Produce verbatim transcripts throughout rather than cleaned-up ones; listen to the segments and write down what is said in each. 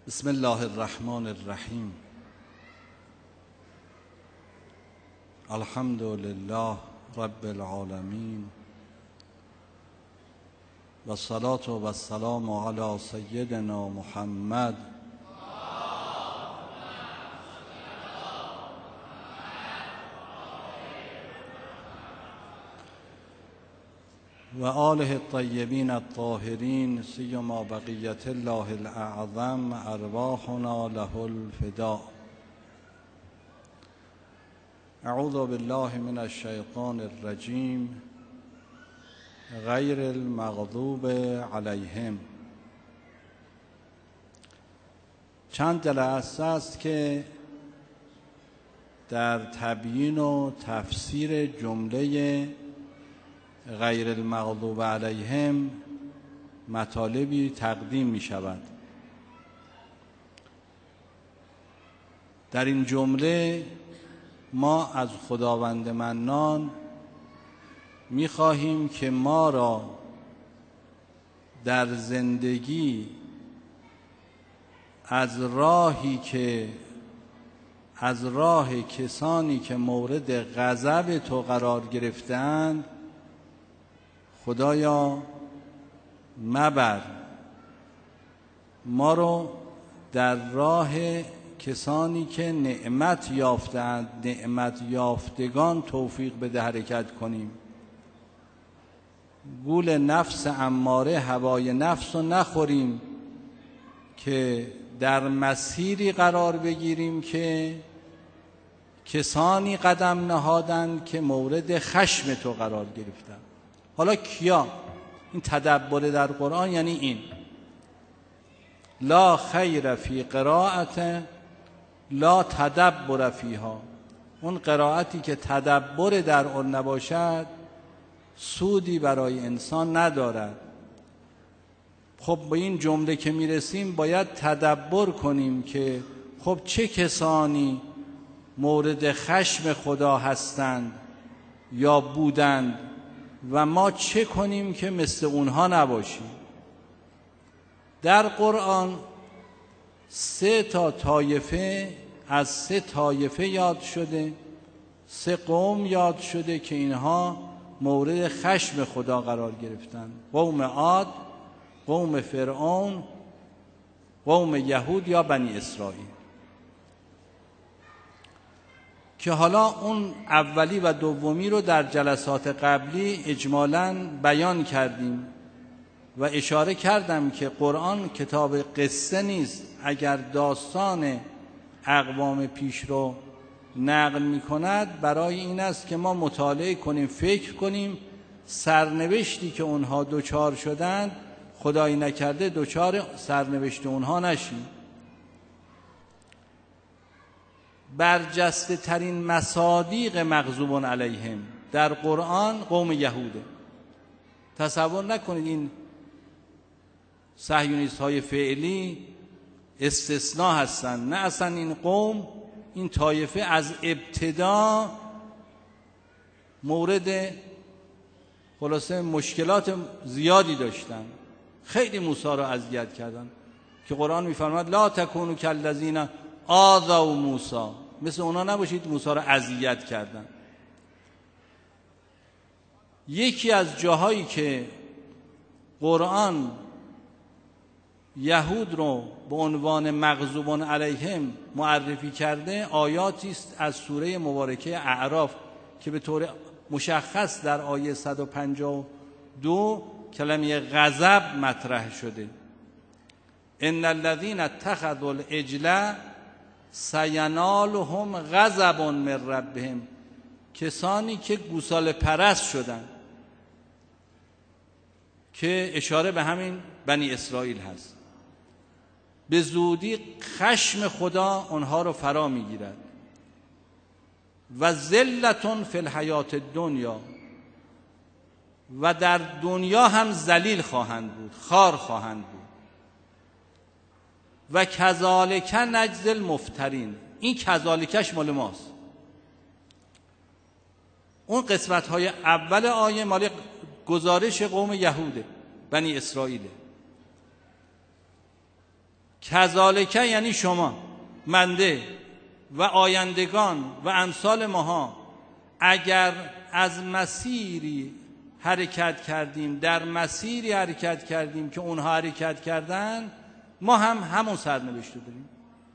بسم الله الرحمن الرحیم. الحمد لله رب العالمین و الصلاة و السلام علی سیدنا محمد و آله الطیبین الطاهرین سیما بقیت الله الاعظم ارواحنا له الفداء. اعوذ بالله من الشیطان الرجیم غیر المغضوب علیهم. چند جلسه است که در تبیین و تفسیر جمله غیر المغضوب علیهم مطالبی تقدیم می شود. در این جمله ما از خداوند منان می خواهیم که ما را در زندگی از راهی که از راه کسانی که مورد غضب تو قرار گرفتند خدایا مبر، ما رو در راه کسانی که نعمت یافتند، نعمت یافتگان توفیق بده حرکت کنیم. گول نفس اماره، هوای نفس رو نخوریم که در مسیری قرار بگیریم که کسانی قدم نهادند که مورد خشم تو قرار گرفتند. حالا کیا؟ این تدبر در قرآن یعنی این: لا خیر فی قراءت لا تدبر فیها. اون قرائتی که تدبر در آن نباشد سودی برای انسان ندارد. خب با این جمله که میرسیم باید تدبر کنیم که خب چه کسانی مورد خشم خدا هستند یا بودند و ما چه کنیم که مثل اونها نباشیم. در قرآن سه تا طایفه از سه طایفه یاد شده، سه قوم یاد شده که اینها مورد خشم خدا قرار گرفتن: قوم عاد، قوم فرعون، قوم یهود یا بنی اسرائیل. که حالا اون اولی و دومی رو در جلسات قبلی اجمالاً بیان کردیم و اشاره کردم که قرآن کتاب قصه نیست. اگر داستان اقوام پیش رو نقل می کند برای این است که ما مطالعه کنیم، فکر کنیم سرنوشتی که اونها دوچار شدند خدایی نکرده دوچار سرنوشت اونها نشیم. برجسته ترین مصادیق مغضوب علیهم در قرآن قوم یهوده. تصور نکنید این صهیونیست های فعلی استثناء هستند. نه، اصلا این قوم، این طایفه از ابتدا مورد خلاصه مشکلات زیادی داشتن. خیلی موسی را اذیت کردن که قرآن میفرماد لا تکونوا کالذین آذوا موسی. مثل اونا نباشید موسی را اذیت کردن. یکی از جاهایی که قرآن یهود رو به عنوان مغضوب علیهم معرفی کرده آیاتی است از سوره مبارکه اعراف که به طور مشخص در آیه صد و پنجاه و دو کلمه غضب مطرح شده: ان الذين اتخذوا العجل سینالهم غضب من ربهم. کسانی که گوساله پرست شدن، که اشاره به همین بنی اسرائیل هست. به زودی خشم خدا آنها رو فرا میگیرد. و ذلتون فی الحیات الدنیا، و در دنیا هم ذلیل خواهند بود، خوار خواهند بود. و کذالک نجزی المفترین. این کذالکش مال ماست. اون قسمت های اول آیه مال گزارش قوم یهوده، بنی اسرائیل. کذالک یعنی شما منده و آیندگان و امثال ماها اگر از مسیری حرکت کردیم، در مسیری حرکت کردیم که اونها حرکت کردن، ما هم همون سرنوشت رو داریم.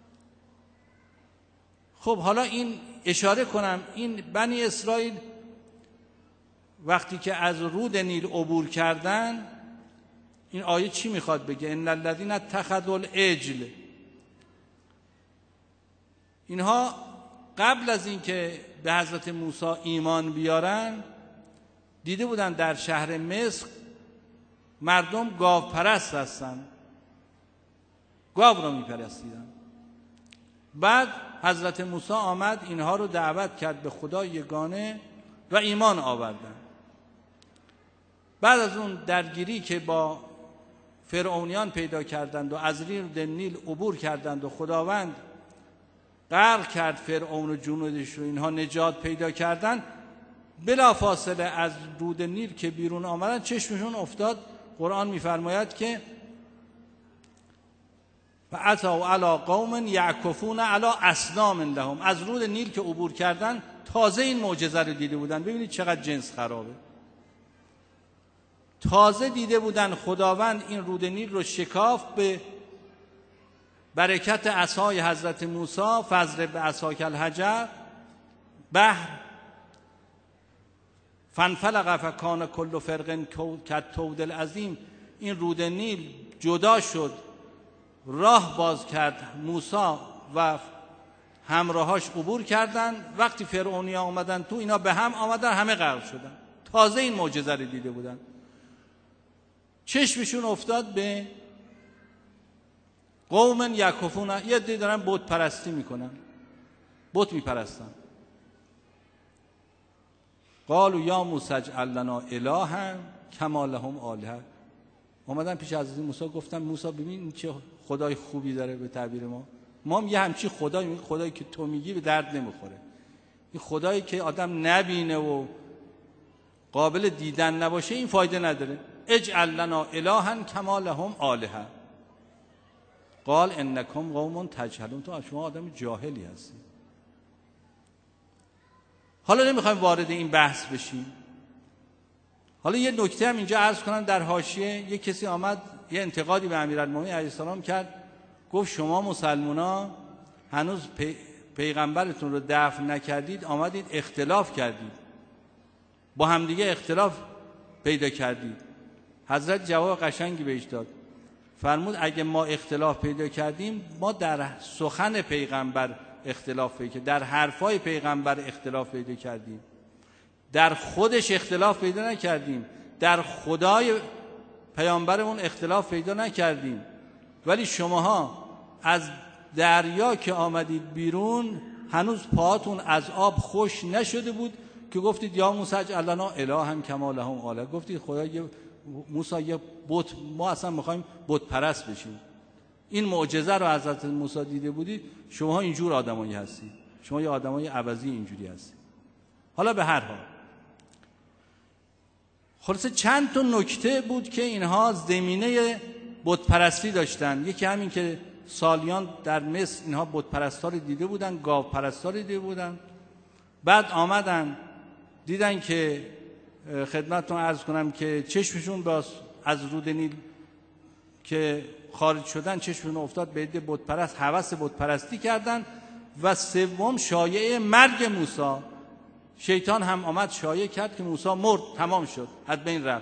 خب حالا این اشاره کنم، این بنی اسرائیل وقتی که از رود نیل عبور کردن، این آیه چی میخواد بگه؟ ان الذین اتخذوا العجل، اینها قبل از اینکه به حضرت موسی ایمان بیارن دیده بودن در شهر مصر مردم گاو پرست هستن، گاو رو میپرستیدن. بعد حضرت موسی آمد اینها رو دعوت کرد به خدا یگانه و ایمان آوردن. بعد از اون درگیری که با فرعونیان پیدا کردند و از رود نیل عبور کردند و خداوند غرق کرد فرعون و جنودش رو، اینها نجات پیدا کردند، بلا فاصله از رود نیل که بیرون آمدن چشمشون افتاد، قرآن میفرماید که فَأَتَوْا عَلَىٰ قَوْمٍ یعکفون علی اصنام لهم، از رود نیل که عبور کردن تازه این معجزه رو دیده بودن. ببینید چقدر جنس خرابه. تازه دیده بودن خداوند این رود نیل رو شکاف به برکت عصای حضرت موسی، فضرب بعصاک الحجر، بحر فانفلق فکان کل فرق کالطود العظیم، این رود نیل جدا شد، راه باز کرد، موسی و همراهاش عبور کردن. وقتی فرعونی ها آمدن تو، اینا به هم آمدن، همه غرق شدن. تازه این معجزه رو دیده بودن. چشمشون افتاد به قوم یعکفون، یه عده دارن بت پرستی میکنن، بت میپرستن. قالوا یا موسی اجعل لنا الها کما لهم آلهه، اومدن پیش حضرت موسی گفتن موسی ببین چه خدای خوبی داره، به تعبیر ما ما هم یه همچی خدایی میگیم، خدایی که تو میگی به درد نمیخوره، این خدایی که آدم نبینه و قابل دیدن نباشه این فایده نداره. اجعل لنا الها کما لهم آلهه قال انکم قوم تجهلون، تو شما آدم جاهلی هستی. حالا نمیخوایم وارد این بحث بشیم. حالا یه نکته هم اینجا عرض کنم در حاشیه. یه کسی آمد یه انتقادی به امیرالمومنین علیه السلام کرد، گفت شما مسلمونا هنوز پی... پیغمبرتون رو دفن نکردید، آمدید اختلاف کردید، با همدیگه اختلاف پیدا کردید. حضرت جواب قشنگی بهش داد، فرمود اگه ما اختلاف پیدا کردیم، ما در سخن پیغمبر اختلاف پیدا کردیم، در حرفای پیغمبر اختلاف پیدا کردیم، در خودش اختلاف پیدا نکردیم، در خدای پیامبرمون اختلاف پیدا نکردیم. ولی شماها از دریا که آمدید بیرون هنوز پاهاتون از آب خوش نشده بود که گفتید یا موسی اجعل لنا الها کما لهم آلهه، گفتید خدا یه موسی یه بت، ما اصلا میخوایم بت پرست بشیم. این معجزه رو حضرت موسی دیده بودید، شما اینجور آدمایی هستید، شما یه آدمای عوضی اینجوری هستید. حالا به هر حال خلاصه چند تا نکته بود که اینها زمینه بت پرستی داشتن. یکی همین که سالیان در مصر اینها بت پرستا رو دیده بودن، گاو پرستا رو دیده بودن. بعد آمدن دیدن که خدمتتون عرض کنم که چشمشون باز از رود نیل که خارج شدن چشمشون افتاد به عده بت پرست، هوس بت پرستی کردن. و سوم شایعه مرگ موسی، شیطان هم آمد شایعه کرد که موسی مرد، تمام شد، از بین رفت.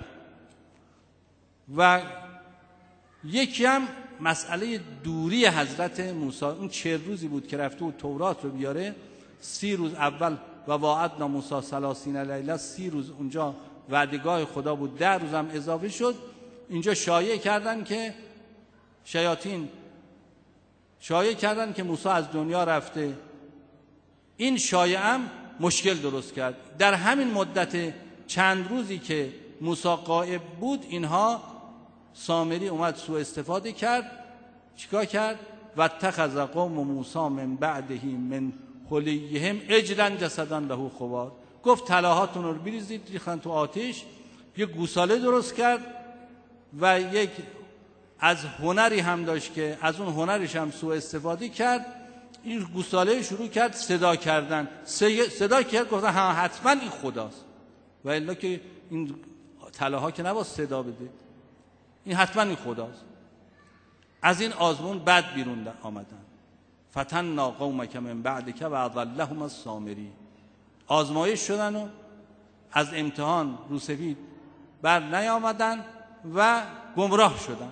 و یکی هم مسئله دوری حضرت موسی، اون چهل روزی بود که رفته بود تورات رو بیاره، سی روز اول و وعدنا موسی ثلاثین لیله، سی روز اونجا وعدگاه خدا بود، ده روز هم اضافه شد. اینجا شایعه کردن که شیاطین شایعه کردن که موسی از دنیا رفته. این شایعه هم مشکل درست کرد. در همین مدت چند روزی که موسی غایب بود، اینها سامری اومد سوء استفاده کرد. چیکار کرد؟ و اتخذ قوم موسی من بعده من حلیهم عجلا جسدا له خوار، گفت طلاهاتون رو بریزید ریختن تو آتش، یک گوساله درست کرد و یک از هنری هم داشت که از اون هنرش هم سوء استفاده کرد. این گوساله شروع کرد صدا کردن، صدا کرد گفتن ها حتما این خداست، و الا که این طلاها که نباید صدا بده، این حتما این خداست. از این آزمون بد بیرون آمدن. فتنا قومک من بعدک و اضلهم السامری. آزمایش شدن و از امتحان روسفید بر نیامدن و گمراه شدن.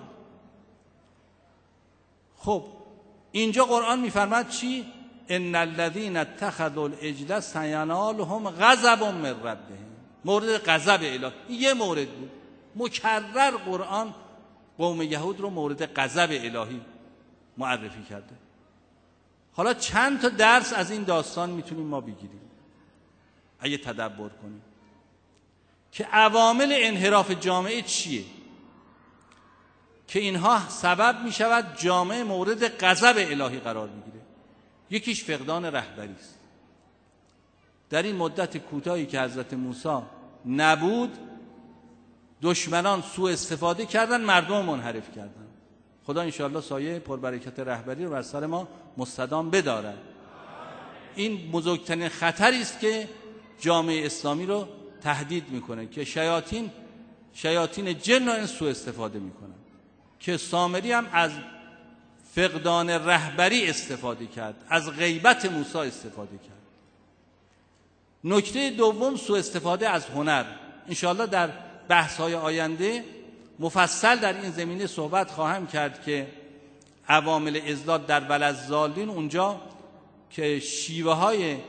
خب اینجا قرآن میفرماد چی؟ ان الذين اتخذوا العجل سینالهم غضب من ربهم. مورد غضب الهی، یه مورد بود. مکرر قرآن قوم یهود رو مورد غضب الهی معرفی کرده. حالا چند تا درس از این داستان میتونیم ما بگیریم اگه تدبر کنیم که عوامل انحراف جامعه چیه که اینها سبب میشود جامعه مورد غضب الهی قرار بگیره. یکیش فقدان رهبری است. در این مدت کوتاهی که حضرت موسی نبود، دشمنان سوء استفاده کردن، مردم منحرف کردن. خدا انشاءالله سایه پربرکت رهبری رو بر سر ما مستدام بدارد. این بزرگترین خطری است که جامعه اسلامی رو تهدید میکنه که شیاطین شیاطین جن و انس سوء استفاده میکنن، که سامری هم از فقدان رهبری استفاده کرد، از غیبت موسی استفاده کرد. نکته دوم سوء استفاده از هنر. انشاءالله در بحث‌های آینده مفصل در این زمینه صحبت خواهم کرد که عوامل اضلال در ولضالین، اونجا که شیوه های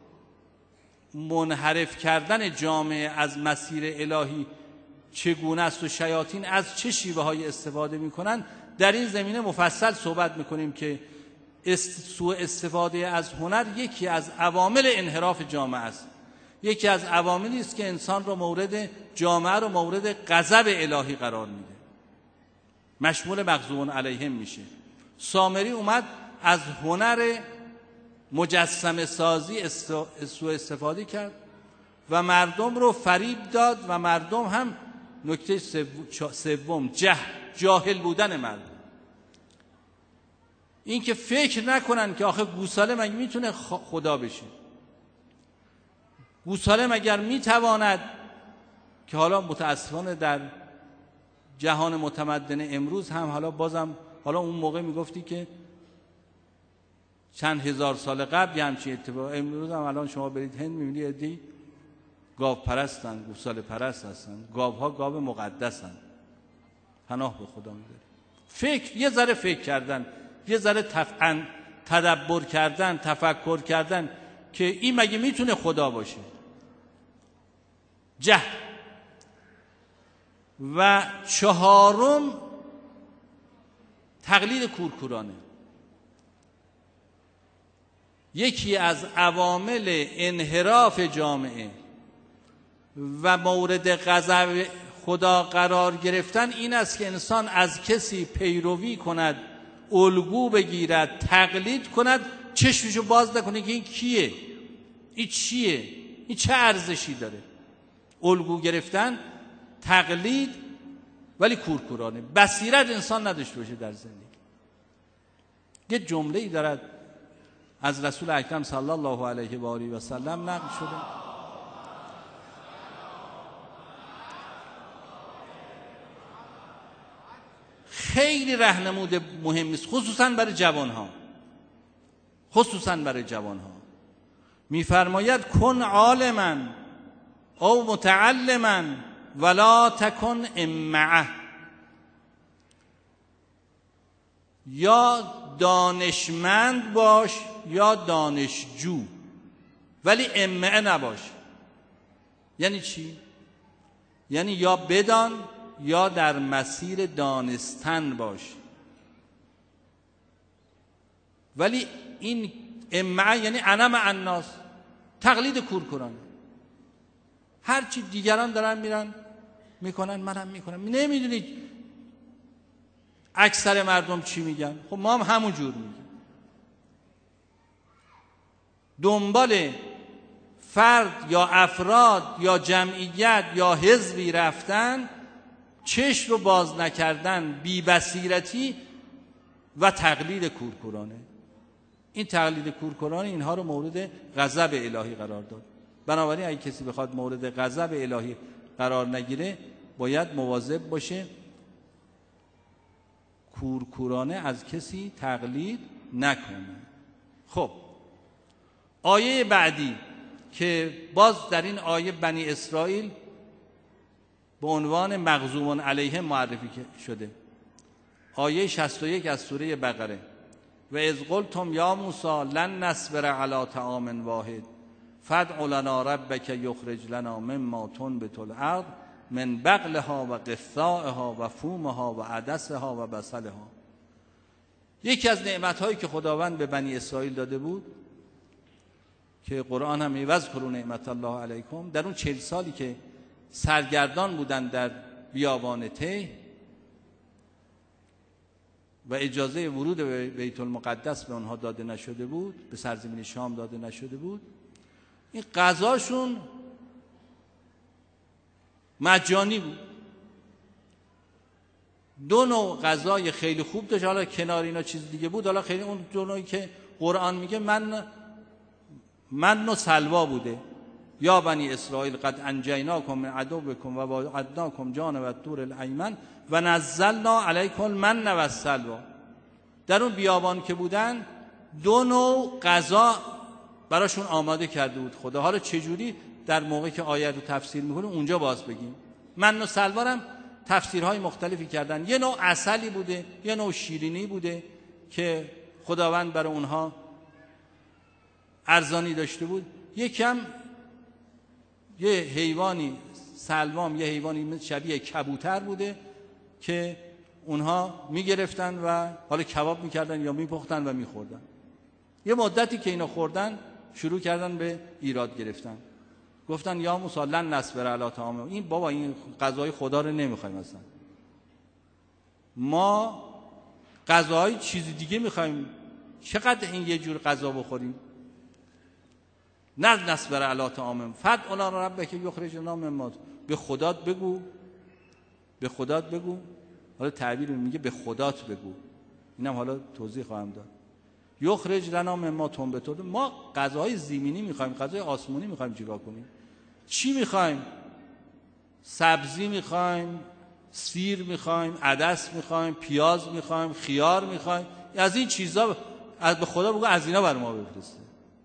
منحرف کردن جامعه از مسیر الهی چگونه است و شیاطین از چه شیوه های استفاده میکنن، در این زمینه مفصل صحبت میکنیم که است سوء استفاده از هنر یکی از عوامل انحراف جامعه است. یکی از عواملی است که انسان رو مورد جامعه رو مورد غضب الهی قرار میده، مشمول مغضوب علیهم میشه. سامری اومد از هنر مجسمه سازی سوء استفاده کرد و مردم رو فریب داد و مردم هم نکته سوم جهل جاهل بودن مردم، این که فکر نکنن که آخه گوساله مگه میتونه خدا بشه، گوساله مگر میتواند، که حالا متاسفانه در جهان متمدن امروز هم حالا بازم حالا اون موقع میگفتی که چند هزار سال قبل یه همچین اتفاق، امروز هم الان شما برید هند میبینید ادی گاو پرستن، گوساله پرست هستن، گاوها گاو مقدسن، پناه به خدا میبره. فکر یه ذره فکر کردن، یه ذره تفعن تدبر کردن، تفکر کردن که این مگه میتونه خدا باشه. جهل. و چهارم تقلید کورکورانه. یکی از عوامل انحراف جامعه و مورد غضب خدا قرار گرفتن این است که انسان از کسی پیروی کند، الگو بگیرد، تقلید کند، چشمشو باز نکنه که این کیه، این چیه، این چه ارزشی داره. الگو گرفتن، تقلید، ولی کورکورانه، بصیرت انسان نداشته باشه در زندگی. یه جمله‌ای دارد از رسول اکرم صلی الله علیه و آله و سلم نقل شده، خیلی راهنمود مهمی است، خصوصا برای جوانها، خصوصا برای جوانها. میفرماید کن عالما او متعلما ولا تکن امعه. یا دانشمند باش یا دانشجو، ولی امعه نباش. یعنی چی؟ یعنی یا بدان یا در مسیر دانستن باش. ولی این امعه یعنی انا مع الناس، تقلید کورکورانه. هرچی دیگران دارن میرن میکنن منم میکنم. نمیدونید اکثر مردم چی میگن؟ خب ما هم همون جور میگیم. دنبال فرد یا افراد یا جمعیت یا حزبی رفتن چشم رو باز نکردن، بی بصیرتی و تقلید کورکورانه. این تقلید کورکورانه اینها رو مورد غضب الهی قرار داد. بنابراین اگه کسی بخواد مورد غضب الهی قرار نگیره باید مواظب باشه کورکورانه از کسی تقلید نکنه. خب آیه بعدی که باز در این آیه بنی اسرائیل به عنوان مغضوب علیهم معرفی شده، آیه شصت و یک از سوره بقره: و اذ قلتم یا موسی لن نصبر علی طعام واحد فادع لنا ربک یخرج لنا مما تنبت الارض من بقلها و قثائها و فومها و عدسها و بصلها. یکی از نعمت‌هایی که خداوند به بنی اسرائیل داده بود که قرآن هم می‌وذکروا نعمت الله علیکم، در اون چهل سالی که سرگردان بودن در بیابان ته و اجازه ورود به بیت المقدس به آنها داده نشده بود، به سرزمین شام داده نشده بود، این غذاشون مجانی بود. دو نوع غذای خیلی خوب داشت، حالا کنار اینا چیز دیگه بود، حالا خیلی اون دو نوعی که قرآن میگه من من و سلوا بوده. یا بنی اسرائیل قد انجیناکم من عدوکم و وعدناکم جانب الطور الایمن و نزلنا علیکم المن و السلوا. در اون بیابان که بودن دو نوع غذا براشون آماده کرده بود خدا. حالا چجوری در موقع که آیه رو تفسیر میکنه اونجا باز بگیم. من و سلوا هم تفسیرهای مختلفی کردن. یه نوع عسلی بوده، یه نوع شیرینی بوده که خداوند برای اونها ارزانی داشته بود. یکم یه حیوانی سلوام، یه حیوانی شبیه کبوتر بوده که اونها میگرفتن و حالا کباب میکردن یا میپختن و میخوردن. یه مدتی که اینا خوردن شروع کردن به ایراد گرفتن، گفتن یا موسی لن نصبر علی طعام، این بابا این غذای خدا رو نمیخوایم، اصلا ما غذاهای چیز دیگه میخوایم، چقدر این یه جور غذا بخوریم؟ نه نصبر علی طعام فادع لنا ربک یخرج لنا مما، به خدات بگو، به خدات بگو. حالا تعبیر میگه به خدات بگو، اینم حالا توضیح خواهم داد. یخرج لنا مما تنبت الارض، ما غذاهای زمینی میخوایم، غذای آسمونی میخوایم، چیکار کنیم؟ چی میخوایم؟ سبزی میخوایم، سیر میخوایم، عدس میخوایم، پیاز میخوایم، خیار میخوایم، از این چیزا از به خدا بگو از اینا بر ما بفرسته.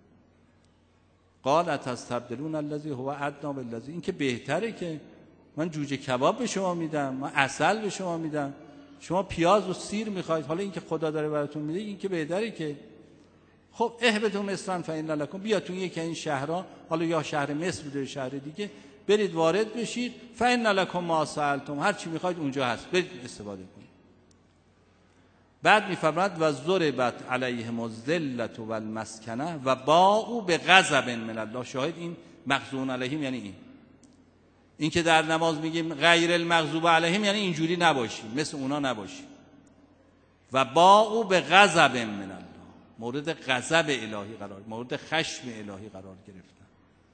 قال اتستبدلون الذی هو ادنی بالذی، این که بهتره که من جوجه کباب به شما میدم، من عسل به شما میدم، شما پیاز و سیر میخواید، حالا این که خدا داره براتون میده این که بهتره که خب اهبطوا مصر فإن لکم، بیاتون یکی این شهرها، حالا یا شهر مصر بوده یا شهر دیگه، برید وارد بشید، فإن لکم ما سألتم، هر چی میخواید اونجا هست، برید استفاده کنید. بعد میفرماد و ضربت علیهم الذلة والمسکنه و باءوا بغضب من الله. شاهد این مغضوب علیهم یعنی این این که در نماز میگیم غیر المغضوب علیهم یعنی اینجوری نباشیم، مثل اونا نباشیم. و باءوا بغضب من الله، مورد غضب الهی قرار، مورد خشم الهی قرار گرفتن.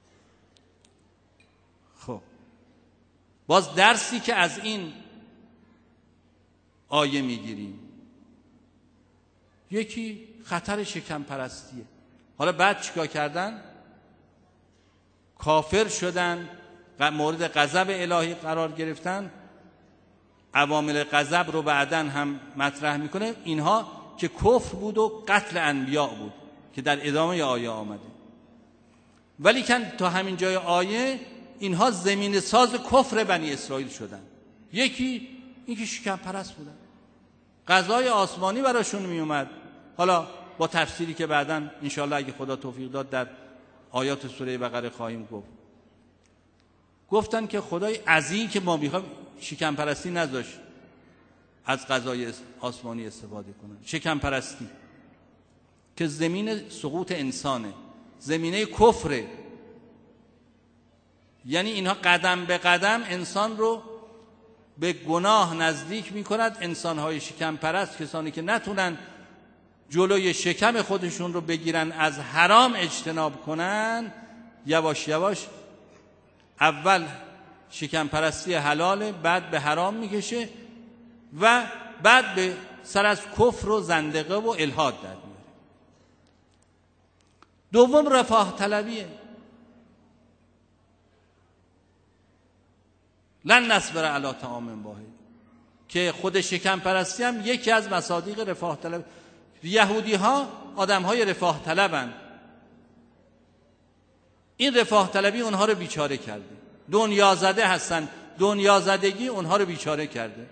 خب باز درسی که از این آیه میگیریم، یکی خطر شکم پرستیه. حالا بعد چیکار کردن؟ کافر شدن، مورد غضب الهی قرار گرفتن. عوامل غضب رو بعداً هم مطرح میکنه. اینها که کفر بود و قتل انبیاء بود که در ادامه آیه آمده. ولی کن تا همین جای آیه اینها زمین ساز کفر بنی اسرائیل شدن. یکی اینکه شکم پرست بودن، غذای آسمانی براشون می اومد. حالا با تفسیری که بعداً انشاءالله اگه خدا توفیق داد در آیات سوره بقره خواهیم گفت، گفتن که خدای از این که ما میخوایم شکم پرستی نذاشت از غذای آسمانی استفاده کنن. شکم پرستی که زمین سقوط انسانه، زمینه کفره، یعنی اینها قدم به قدم انسان رو به گناه نزدیک میکند. انسانهای شکم پرست، کسانی که نتونن جلوی شکم خودشون رو بگیرن، از حرام اجتناب کنن، یواش یواش اول شکم پرستی حلاله، بعد به حرام میکشه و بعد به سر از کفر و زندقه و الحاد در میاره. دوم رفاه طلبیه. لن نصبر علی طعام واحد، که خود شکم پرستی هم یکی از مصادیق رفاه طلب. یهودی ها آدم های رفاه طلبن. این رفاه طلبی اونها رو بیچاره کرده، دنیا زده هستن، دنیا زدگی اونها رو بیچاره کرده.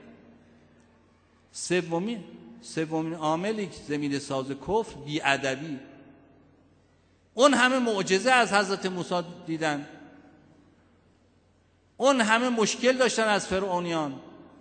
سومی سومین عاملی که زمین ساز کفر بی‌ادبی. اون همه معجزه از حضرت موسی دیدن، اون همه مشکل داشتن از فرعونیان،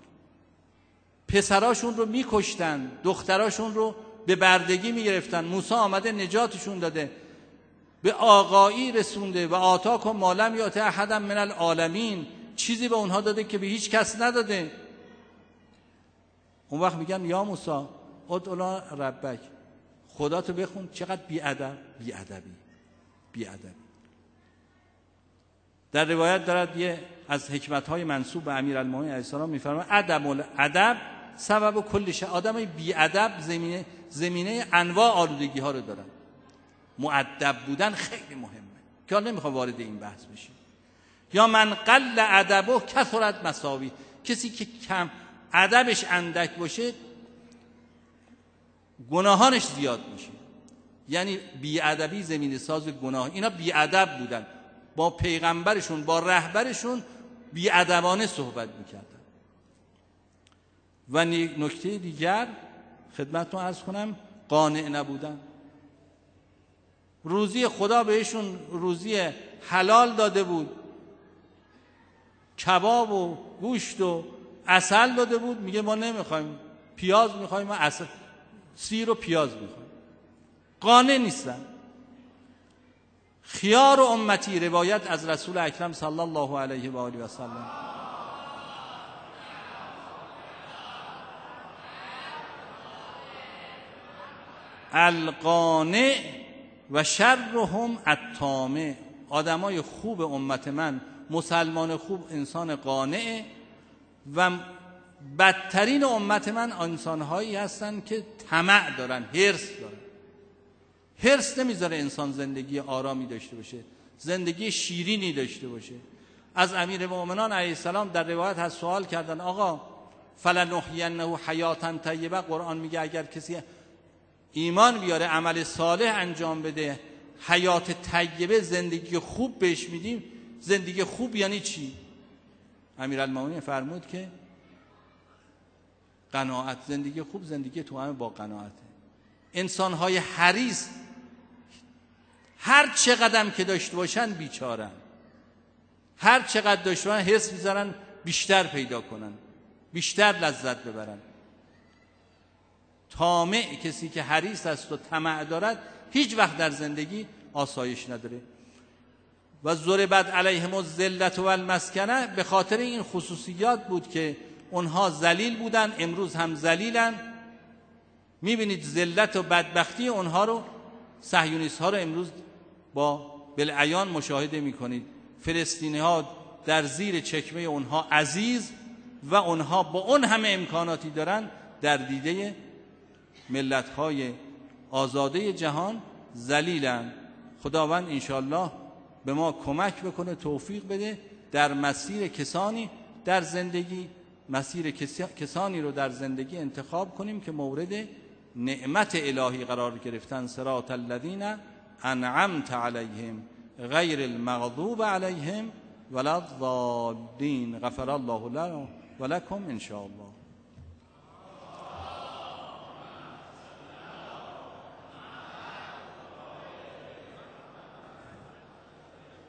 پسراشون رو میکشتن، دختراشون رو به بردگی میگرفتن. موسی آمده نجاتشون داده، به آقایی رسونده و آتاکم ما لم یأت احدا من العالمین، چیزی به اونها داده که به هیچ کس نداده. اون وقت میگن یا موسی ادع لنا ربک، خدا تو بخون. چقدر بی‌ادب، بی‌ادبی، بی‌ادبی. در روایت دارد یه از حکمت‌های منسوب به امیرالمومنین علیه السلام میفرماید ادب الادب سبب کل شیء. آدمای بی‌ادب زمینه زمینه انواع آلودگی ها رو دارن. مؤدب بودن خیلی مهمه که حالا نمیخوام وارد این بحث بشیم. یا من قل ادبه کثرت مساوی، کسی که کم ادبش اندک باشه گناهانش زیاد میشه. یعنی بی‌ادبی زمینه ساز گناه. اینا بی‌ادب بودن، با پیغمبرشون با رهبرشون بی‌ادبانه صحبت میکردن. و نکته دیگر خدمتتون عرض کنم، قانع نبودن. روزی خدا بهشون روزی حلال داده بود، کباب و گوشت و عسل داده بود، میگه ما نمیخوایم، پیاز میخوایم، ما عسل سیر و پیاز میخوایم. قانع نیستن. خیار امتی، روایت از رسول اکرم صلی الله علیه و آله و سلم، القانع و شرهم الطامع. آدمای خوب امت من، مسلمان خوب انسان قانع، و بدترین امت من انسانهایی هستن که طمع دارن، حرص دارن. حرص نمیذاره انسان زندگی آرامی داشته باشه، زندگی شیرینی داشته باشه. از امیرالمومنین علیه السلام در روایت هست سوال کردن آقا فلنحینه حیاتا طیبه، قرآن میگه اگر کسی ایمان بیاره عمل صالح انجام بده، حیات طیبه، زندگی خوب بهش میدیم. زندگی خوب یعنی چی؟ امیرالمومنین فرمود که قناعت. زندگی خوب زندگی توأم با قناعته. انسان‌های حریص هر چقدر که داشته باشن بیچارن، هر چقدر داشته باشن حرص می‌ذارن بیشتر پیدا کنن، بیشتر لذت ببرن. طامع، کسی که حریص است و طمع دارد، هیچ وقت در زندگی آسایش نداره. و ضربت علیهم الذلة والمسکنه، به خاطر این خصوصیات بود که اونها ذلیل بودن، امروز هم ذلیلن. میبینید ذلت و بدبختی اونها رو، صهیونیست ها رو امروز با بالعیان مشاهده میکنید. فلسطینی ها در زیر چکمه اونها عزیز و اونها با اون همه امکاناتی دارن در دیده ملت های آزاده جهان ذلیلن. خداوند انشالله به ما کمک بکنه، توفیق بده در مسیر کسانی در زندگی، مسیر کسانی رو در زندگی انتخاب کنیم که مورد نعمت الهی قرار گرفتن. صراط الذین انعمت علیهم غیر المغضوب علیهم ولا الضالین. غفر الله لنا و لکم ان شاء الله.